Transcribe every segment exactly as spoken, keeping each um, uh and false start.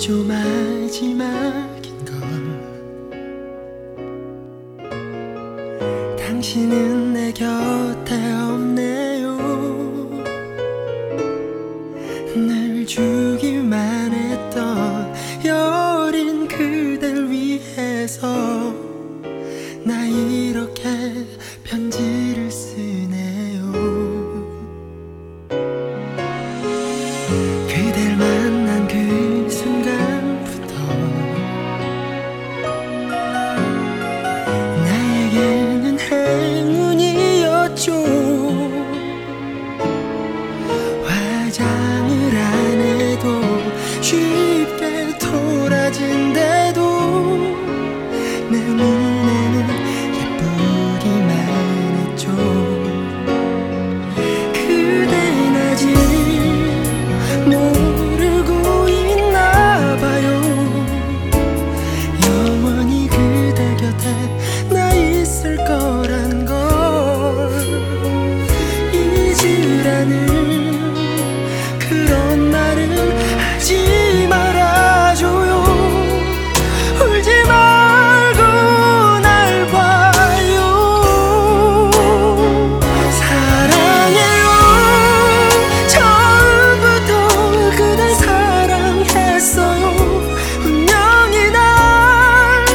좀 마지막인 걸 당신은 내 곁에 없네요. 늘 주기만 했던 여린 그댈 위해서 나 이렇게 편지를 쓰네요. 그댈 만난 그 순간부터 나에게는 행운이었죠. 화장을 안 해도 쉽게 돌아진대도 내 눈에는 예쁘기만 했죠. 그댄 아직 모르고 있나봐요. 영원히 그대 곁에 나 있을 거란 걸. 잊으라는 그런 말은 하지 말아줘요. 울지 말고 날 봐요. 사랑해요. 처음부터 그댈 사랑했어요. 운명이 날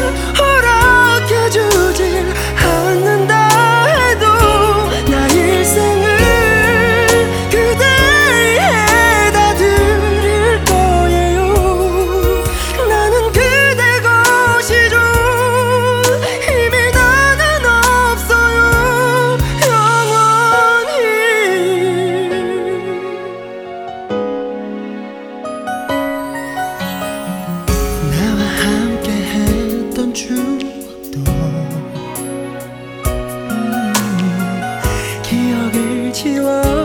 허락해주질 않는다 해도 나 일생을 그대 위해 다 드릴 거예요. 나는 그대 것이죠. 이미 나는 없어요. 영원히 나와 함께 했던 추억도 음, 기억을 지워